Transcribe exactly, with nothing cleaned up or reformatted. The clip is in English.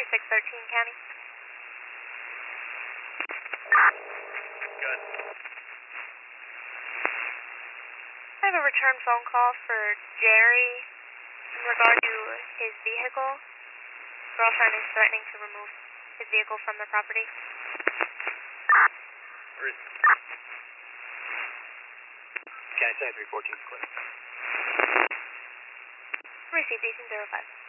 six thirteen County. Good. I have a return phone call for Jerry in regard to his vehicle. Girlfriend is threatening to remove his vehicle from the property. Where is it? County seven three fourteen is clear. Received, Eastern zero five.